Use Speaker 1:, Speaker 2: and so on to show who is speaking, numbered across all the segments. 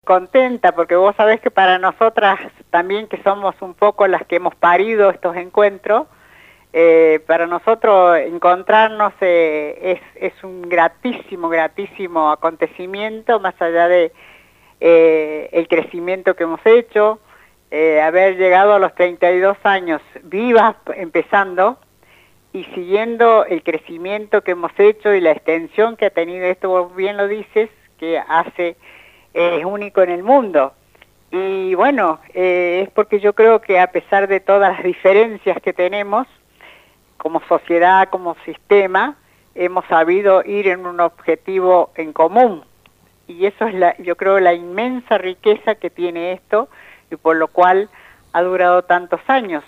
Speaker 1: contenta, porque vos sabés que para nosotras también, que somos un poco las que hemos parido estos encuentros, para nosotros encontrarnos es un gratísimo acontecimiento, más allá de el crecimiento que hemos hecho, haber llegado a los 32 años vivas, empezando, y siguiendo el crecimiento que hemos hecho y la extensión que ha tenido esto, vos bien lo dices, que es único en el mundo. Y bueno, es porque yo creo que a pesar de todas las diferencias que tenemos, como sociedad, como sistema, hemos sabido ir en un objetivo en común. Y eso es, yo creo, la inmensa riqueza que tiene esto, y por lo cual ha durado tantos años.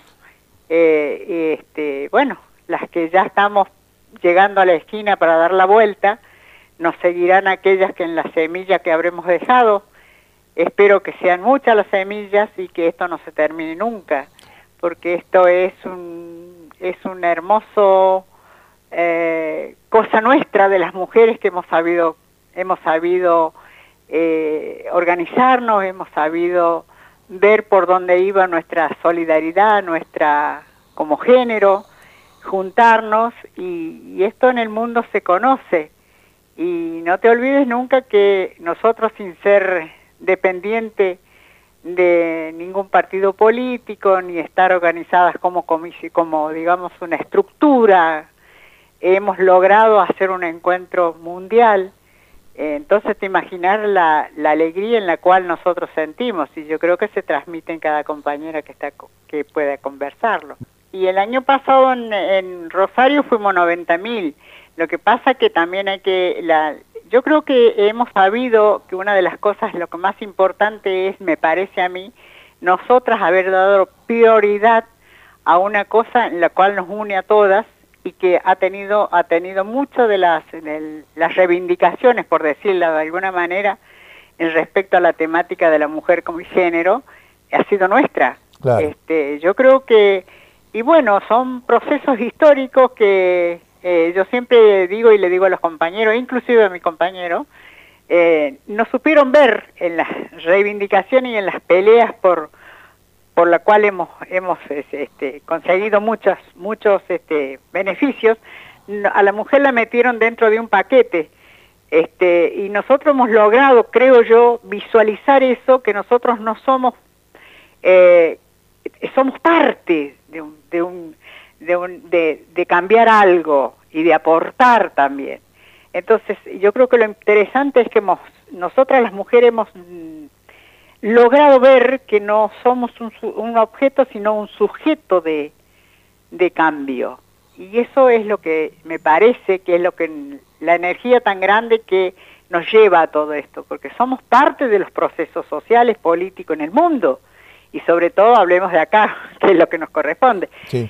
Speaker 1: Bueno, las que ya estamos llegando a la esquina para dar la vuelta, nos seguirán aquellas que en la semilla que habremos dejado. Espero que sean muchas las semillas y que esto no se termine nunca, porque esto es un hermoso cosa nuestra de las mujeres, que hemos sabido organizarnos, hemos sabido ver por dónde iba nuestra solidaridad, como género, juntarnos, y esto en el mundo se conoce. Y no te olvides nunca que nosotros, sin ser dependiente de ningún partido político, ni estar organizadas como digamos una estructura, hemos logrado hacer un encuentro mundial. Entonces te imaginas la alegría en la cual nosotros sentimos, y yo creo que se transmite en cada compañera que pueda conversarlo. Y el año pasado en Rosario fuimos 90.000. Lo que pasa que también yo creo que hemos sabido que una de las cosas, lo que más importante es, me parece a mí, nosotras haber dado prioridad a una cosa en la cual nos une a todas, y que ha tenido mucho de las reivindicaciones, por decirlo de alguna manera, en respecto a la temática de la mujer como género, ha sido nuestra.
Speaker 2: Claro.
Speaker 1: Yo creo que, y bueno, son procesos históricos que yo siempre digo y le digo a los compañeros, inclusive a mi compañero, nos supieron ver en las reivindicaciones y en las peleas por la cual hemos conseguido muchos beneficios. A la mujer la metieron dentro de un paquete, y nosotros hemos logrado, creo yo, visualizar eso, que nosotros no somos, somos parte de cambiar algo y de aportar también. Entonces, yo creo que lo interesante es que nosotras las mujeres hemos logrado ver que no somos un objeto, sino un sujeto de cambio. Y eso es lo que me parece que es la energía tan grande que nos lleva a todo esto, porque somos parte de los procesos sociales, políticos en el mundo, y sobre todo hablemos de acá, que es lo que nos corresponde.
Speaker 2: Sí.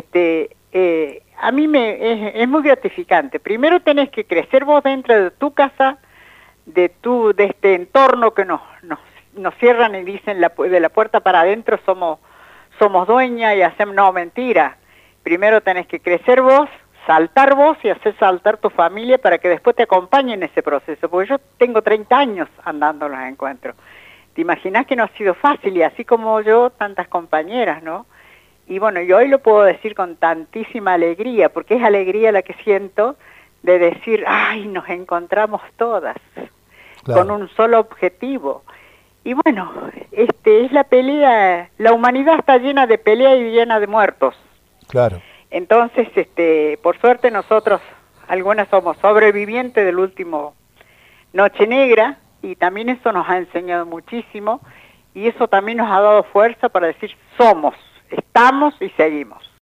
Speaker 1: A mí es muy gratificante. Primero tenés que crecer vos dentro de tu casa, de este entorno que nos cierran y dicen de la puerta para adentro somos dueñas y hacemos, no, mentira. Primero tenés que crecer vos, saltar vos y hacer saltar tu familia para que después te acompañen en ese proceso, porque yo tengo 30 años andando en los encuentros. Te imaginás que no ha sido fácil, y así como yo, tantas compañeras, ¿no? Y bueno, yo hoy lo puedo decir con tantísima alegría, porque es alegría la que siento de decir, ay, nos encontramos todas, claro, con un solo objetivo. Y bueno, es la pelea, la humanidad está llena de pelea y llena de muertos.
Speaker 2: Claro.
Speaker 1: Entonces, por suerte nosotros, algunas somos sobrevivientes del último Noche Negra, y también eso nos ha enseñado muchísimo, y eso también nos ha dado fuerza para decir, estamos y seguimos.